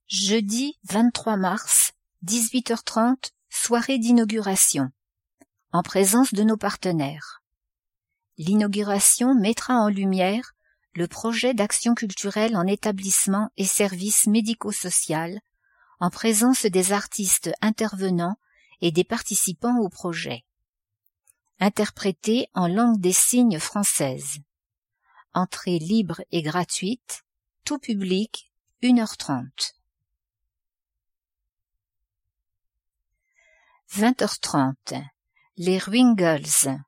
Jeudi 23 mars, 18h30, soirée d'inauguration, en présence de nos partenaires. L'inauguration mettra en lumière le projet d'action culturelle en établissement et services médico-social, en présence des artistes intervenants et des participants au projet. Interprété en langue des signes française. Entrée libre et gratuite, tout public, 1h30. 20h30, les Wringles,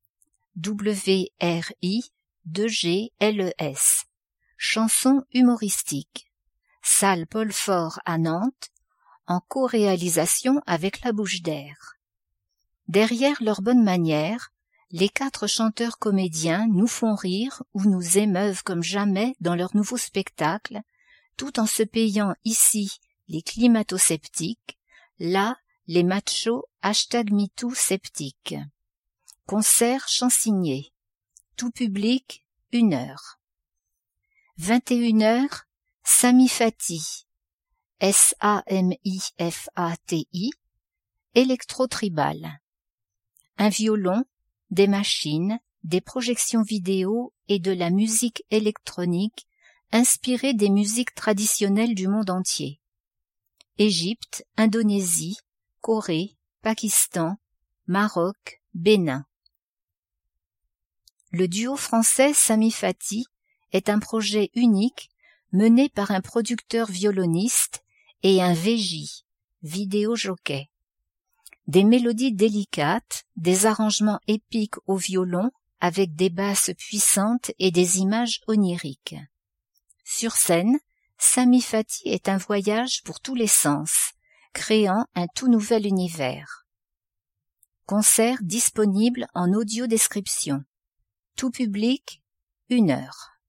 W-R-I-2-G-L-E-S, chanson humoristique, salle Paul Fort à Nantes, en co-réalisation avec La Bouche d'Air. Derrière leur bonne manière, les 4 chanteurs comédiens nous font rire ou nous émeuvent comme jamais dans leur nouveau spectacle, tout en se payant ici les climato-sceptiques, là les machos #MeToo sceptiques. Concert Chansigné. Tout public, 1h. 21h, Sami Fati, S-A-M-I-F-A-T-I, électro-tribal. Un violon, des machines, des projections vidéo et de la musique électronique inspirée des musiques traditionnelles du monde entier. Égypte, Indonésie, Corée, Pakistan, Maroc, Bénin. Le duo français Sami Fati est un projet unique mené par un producteur violoniste et un VJ, vidéo jockey. Des mélodies délicates, des arrangements épiques au violon avec des basses puissantes et des images oniriques. Sur scène, Sami Fati est un voyage pour tous les sens, créant un tout nouvel univers. Concert disponible en audio description. Tout public, 1h.